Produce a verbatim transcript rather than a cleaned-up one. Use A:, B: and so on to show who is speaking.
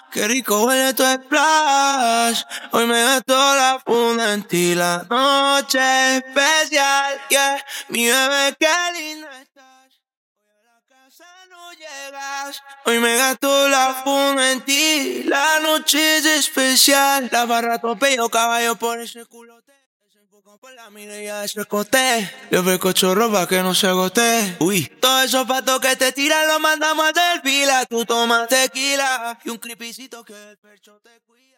A: Qué rico huele tu splash. Hoy me gasto la funda en ti. La noche especial, yeah. Mi bebé, qué linda estás. Hoy a la casa no llegas. Hoy me gasto la funda en ti. La noche es especial. La barra tope, yo caballo por ese culote. Por la mira y ya eso escoté. Yo pesco chorro pa' que no se agote. Uy. Todos esos patos que te tiran los mandamos a hacer fila. Tú tomas tequila y un creepycito que el percho te cuida.